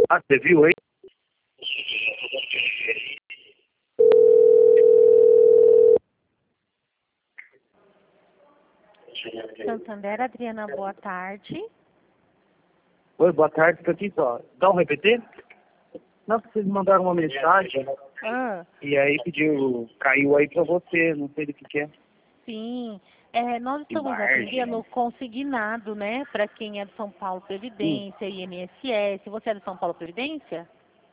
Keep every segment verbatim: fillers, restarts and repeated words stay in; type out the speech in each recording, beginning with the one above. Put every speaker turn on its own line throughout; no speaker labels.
Ah, você viu aí?
Santander, Adriana, boa tarde.
Oi, boa tarde, tô aqui só. Dá um repetir? Não, vocês mandaram uma mensagem
Ah,
e aí pediu, caiu aí pra você, não sei do que que é.
sim. É, nós estamos
Margem.
atendendo consignado, né? Para quem é do São Paulo
Hum.
Previdência, I N S S. Você é do São Paulo Previdência?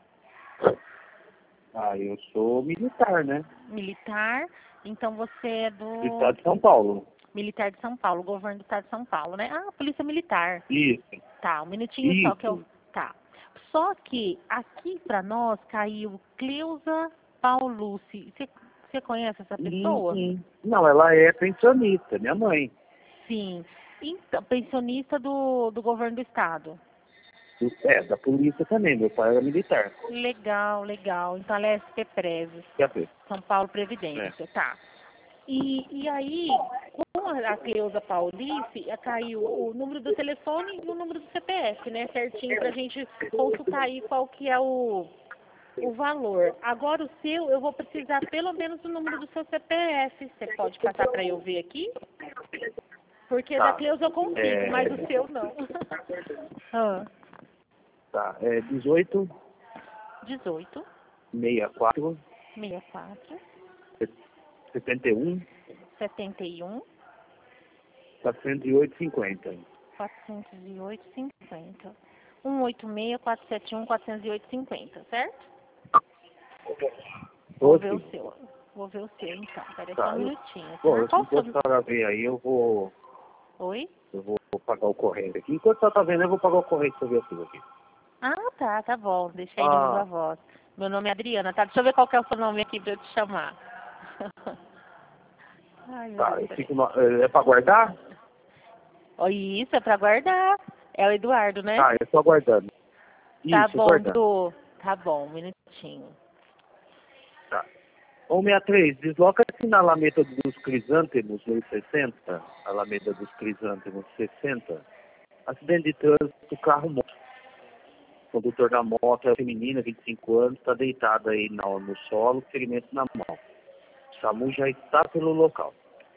Ah, eu sou militar, né?
Militar. Então você é
Do
do
estado de São Paulo.
Militar de São Paulo, governo do estado de São Paulo, né? Ah, Polícia Militar.
Isso,
Tá, um minutinho só que eu.
isso.
Tá. Só que aqui para nós caiu Cleusa Paulucci. Você você conhece essa
Hum,
pessoa?
hum. Não, ela é pensionista, minha mãe.
Sim. Então, pensionista do, do governo do estado.
Do- É, da polícia também, meu pai era militar.
Legal, legal. Então ela é S P Prev,
Quer ver?
São Paulo
É.
Previdência, tá. E, e aí, com a a Cleusa Paulice, eh, caiu o número do telefone e o número do C P F, né? Certinho pra gente consultar aí qual que é o, o valor. Agora o seu, eu vou precisar pelo menos do número do seu C P F. Você pode passar para eu ver aqui? Porque da
Tá.
Cleusa eu consigo,
É,
mas o seu não. ah,
tá. É dezoito,
dezoito,
sessenta e quatro,
sessenta e quatro,
setenta e um,
setenta e um,
quatrocentos e oito, cinquenta.
quatrocentos e oito, cinquenta. um oito seis, quatro sete um, quatrocentos e oito, cinquenta, certo? Vou ver o
Doze?
seu. Vou ver o seu então. Pera aí só
Tá.
um
Eu,
minutinho,
bom,
tá? Qual o
enquanto
seu?
a senhora vem aí, eu vou,
Oi?
eu vou pagar o corrente aqui. Enquanto a senhora tá vendo, eu vou pagar o corrente pra ver tudo aqui.
Ah, tá, tá bom. Deixa aí no Viva
Ah,
Voz. Meu nome é Adriana, tá? Deixa eu ver qual que é o seu nome aqui pra eu te chamar. Ai, meu
tá.
Deus,
Eu
peraí.
fico no, é, é pra guardar?
Ó, isso, é pra guardar. É o Eduardo, né?
Tá, eu tô aguardando.
Tá
Isso,
bom,
aguardando.
Du. Tá bom, um minutinho.
Tá. cento e sessenta e três, desloca-se na Alameda dos Crisântemos, no sessenta. Alameda dos Crisântemos, sessenta. Acidente de trânsito, carro morto. O condutor da moto é feminina, vinte e cinco anos, está deitada aí no, no solo, ferimento na mão. O SAMU já está pelo local.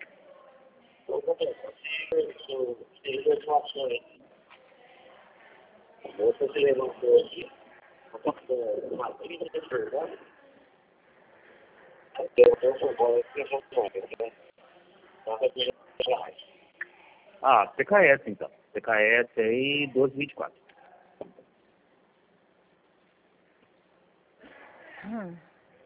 Ah, C K S então. C K S aí, doze vinte e quatro.
Hum.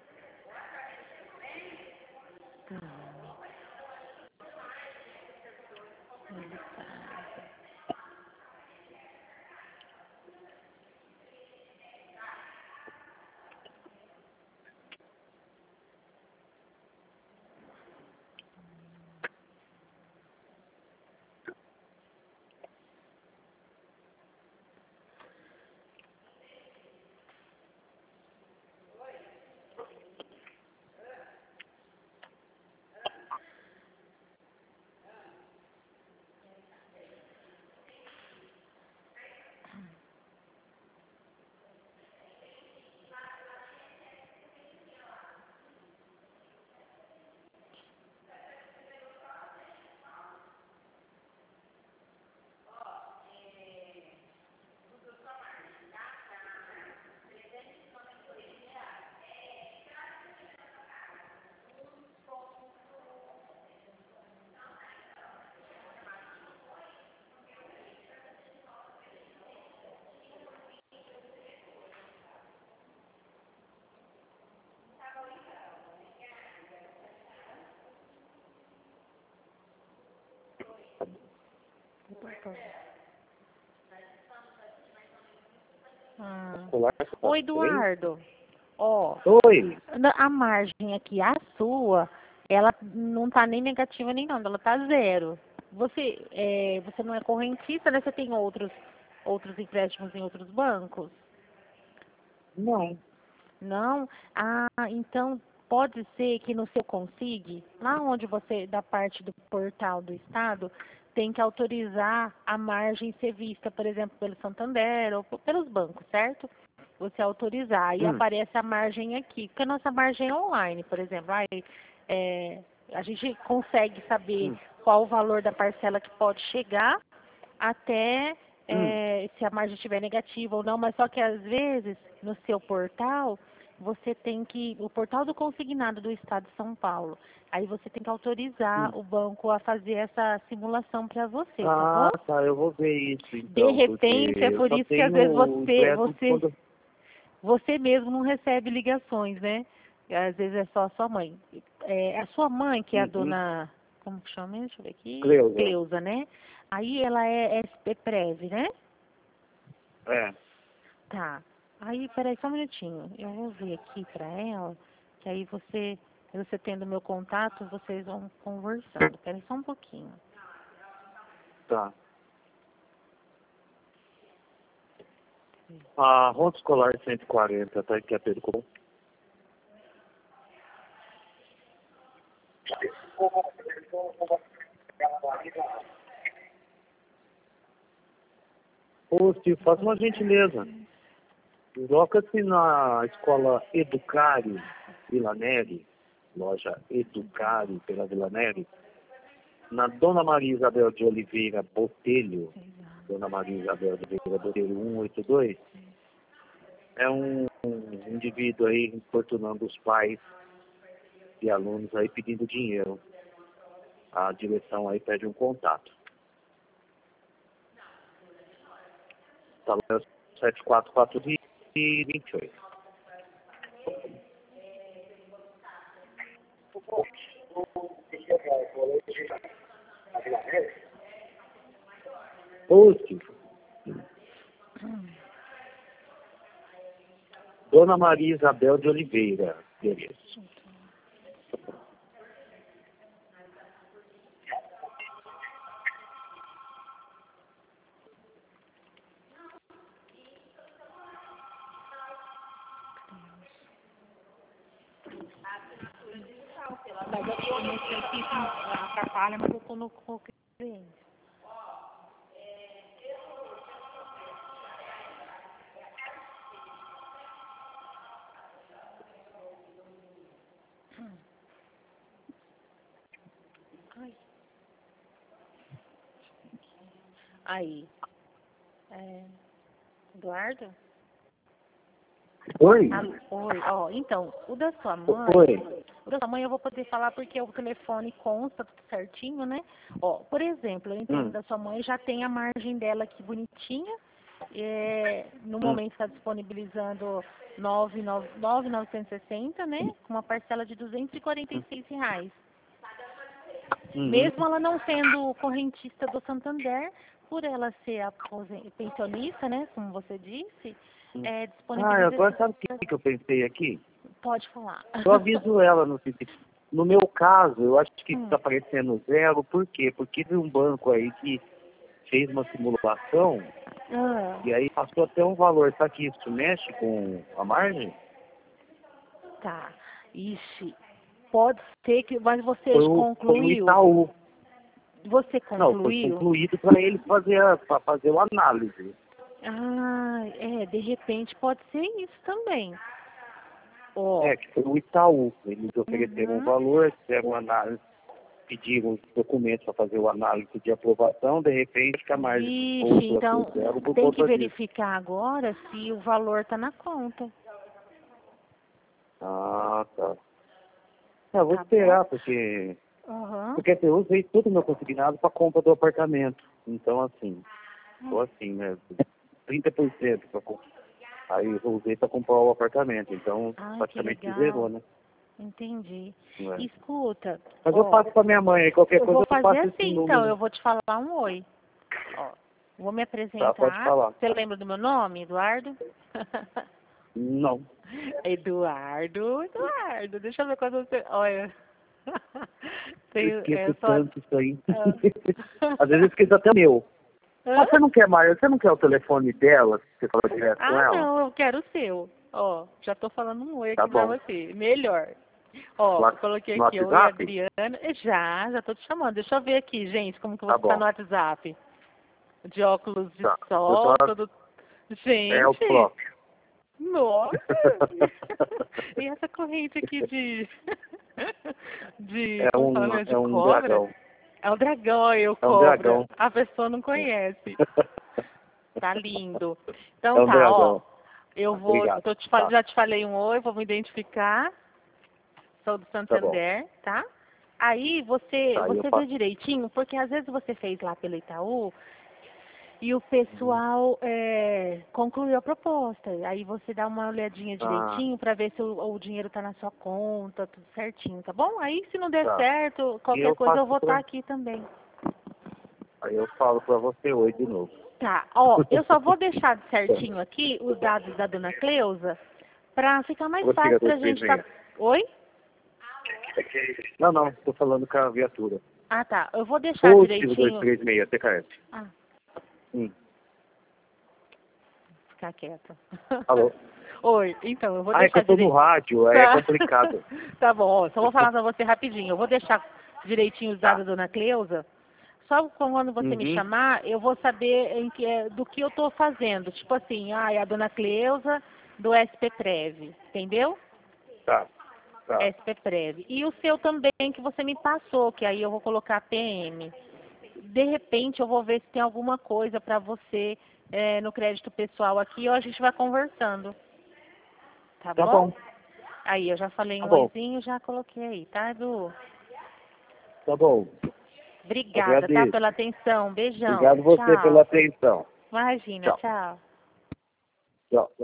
Hum. Ô, Eduardo, ó,
Oi.
na- a margem aqui, a sua, ela não tá nem negativa nem nada, ela tá zero. Você, é, você não é correntista, né? Você tem outros, outros empréstimos em outros bancos?
Não.
Não? Ah, então pode ser que no seu Consigne, lá onde você, da parte do portal do Estado, tem que autorizar a margem ser vista, por exemplo, pelo Santander ou pelos bancos, certo? Você autorizar, aí
Hum.
aparece a margem aqui, porque a nossa margem é online, por exemplo. Aí, é, a gente consegue saber
Hum.
qual o valor da parcela que pode chegar até
Hum.
é, se a margem estiver negativa ou não, mas só que às vezes no seu portal você tem que, o portal do consignado do Estado de São Paulo, aí você tem que autorizar
Hum.
o banco a fazer essa simulação para você, tá
Ah,
bom?
tá, eu vou ver isso
De
então,
repente,
porque
é
eu
por
só
isso que às vezes
tenho o
você,
impresso
você,
quando...
você mesmo não recebe ligações, né? Às vezes é só a sua mãe. É, a sua mãe, que é a
Uhum.
dona, como que chama? Deixa eu ver aqui.
Cleusa.
Cleusa, né? Aí ela é S P Prev, né?
É.
Tá. Aí, peraí só um minutinho. Eu vou ver aqui pra ela, que aí você, você tendo meu contato, vocês vão conversando. Peraí só um pouquinho.
Tá. A Rota Escolar cento e quarenta, tá aqui a Pedro Comum. Ô, Steve, faz uma gentileza. Coloca-se na escola Educare Vila Neri, loja Educare pela Vila Neri, na Dona Maria Isabel de Oliveira Botelho, Dona Maria Isabel de Oliveira Botelho cento e oitenta e dois, é um, um indivíduo aí importunando os pais e alunos aí pedindo dinheiro. A direção aí pede um contato. Tá lá, sete quatro quatro e vinte e oito. Ô, Steve. Dona Maria Isabel de Oliveira, beleza.
Mas eu não sei se isso atrapalha, mas eu tô no com o cliente. Ai. Aí. É, Eduardo?
Oi?
Ah, oi, ó, então, o da sua mãe,
Oi.
o da sua mãe eu vou poder falar porque o telefone consta tudo certinho, né? Ó, por exemplo, eu entendo
Hum.
da sua mãe já tem a margem dela aqui bonitinha, é, no
Hum.
momento está disponibilizando nove mil novecentos e sessenta, né? Com uma parcela de duzentos e quarenta e seis reais.
Uhum.
Mesmo ela não sendo correntista do Santander, por ela ser aposen- pensionista, né? Como você disse, é,
Ah,
disponibiliza.
agora sabe o que, que eu pensei aqui?
Pode falar.
Eu aviso ela no No meu caso, eu acho que
Hum.
está aparecendo zero, por quê? Porque teve um banco aí que fez uma simulação
Ah,
e aí passou até um valor. Sabe que isso mexe com a margem?
tá. Ixi, pode ser que, mas você
Foi o, foi o
concluiu?
Itaú.
Você
Não, foi
concluiu?
concluído para ele fazer a, pra fazer o análise.
Ah, é, de repente pode ser isso também. Ó,
É, que foi o Itaú. Eles ofereceram um
uhum.
valor, fizeram uma análise, pediram os documentos para fazer o análise de aprovação, de repente que a margem
Vixe,
voltou a
então
ser zero por
tem que
conta disso.
verificar agora se o valor tá na conta.
Ah, tá. É, eu vou
Tá
esperar,
bom?
porque
Aham.
Porque assim, eu usei todo o meu consignado para compra do apartamento. Então, assim, tô assim, né? trinta por cento para comprar. Aí eu usei para comprar o apartamento. Então,
Ai, que
praticamente
legal.
zerou, né?
Entendi.
Não é?
Escuta,
Mas eu
ó,
passo para minha mãe, aí qualquer
eu
coisa
vou
eu
fazer
passo esse
assim, então,
número.
eu vou te falar um oi. Ó, vou me
Tá, pode
apresentar.
falar.
Você lembra do meu nome, Eduardo?
Não.
Eduardo, Eduardo, deixa eu ver quando você. Olha.
Eu
Tenho,
esqueço
eu só.
tanto isso aí.
Ah.
Às vezes eu esqueço até o meu.
Hã?
Mas você não quer mais, você não quer o telefone dela? Você fala direto com
Ah,
ela?
não, eu quero o seu. Ó, já tô falando um oi
Tá
aqui pra
bom.
você. Melhor. Ó,
No,
coloquei
no
aqui, oi,
WhatsApp?
Adriana. Já, já tô te chamando. Deixa eu ver aqui, gente, como que
Tá
você tá
bom.
no WhatsApp. De óculos de
Tá. Eu
sol,
tô,
todo...
é o
Gente,
próprio.
nossa! E essa corrente aqui de... de,
É
como fala
um,
mesmo, de
é um
cobra?
dragão.
É um dragão aí, o
É um
cobra.
dragão.
A pessoa não conhece. Tá lindo.
É
Então
um
tá, ó.
dragão.
Eu vou,
Obrigado.
tô te, fal-
Tá,
já te falei um oi, vou me identificar. Sou do
tá bom.
Santander, tá? Aí você,
Tá, eu
você viu
faço.
direitinho, porque às vezes você fez lá pelo Itaú e o
Uhum.
pessoal é, concluiu a proposta. Aí você dá uma olhadinha
Ah,
direitinho para ver se o, o dinheiro tá na sua conta, tudo certinho, tá bom? Aí se não der
tá.
certo,
E
qualquer
eu
coisa eu
faço
vou estar
pra...
aqui também.
Aí eu falo pra você oi de novo.
Tá, ó, eu só vou deixar certinho aqui os dados da dona Cleusa pra ficar mais
Prossiga
fácil pra
dois três
gente tá...
seis.
Oi?
Não, não, tô falando com a viatura.
Ah, tá. Eu vou deixar
Positivo
direitinho.
dois três seis, T K S.
Ah,
Hum.
ficar quieta.
Alô?
Oi, então, eu vou
Ah, é que
deixar
eu tô no
direitinho.
rádio, é complicado.
Tá bom, ó, só vou falar pra você rapidinho. Eu vou deixar direitinho os dados
Tá.
da dona Cleusa. Só quando você me
Uhum.
chamar, eu vou saber em que, é- do que eu tô fazendo. Tipo assim, ah, é a dona Cleusa do S P Prev, entendeu?
Tá, tá.
S P Prev. E o seu também, que você me passou, que aí eu vou colocar P M. De repente, eu vou ver se tem alguma coisa para você é, no crédito pessoal aqui, ou a gente vai conversando. Tá
Tá
bom?
bom,
Aí, eu já falei
tá
um
bom,
oizinho, já coloquei aí, tá, Edu?
tá bom.
Obrigada, tá,
Agradeço.
pela atenção. Beijão.
Obrigado você pela
Tchau.
atenção.
Imagina,
Tchau.
tchau.
Tchau.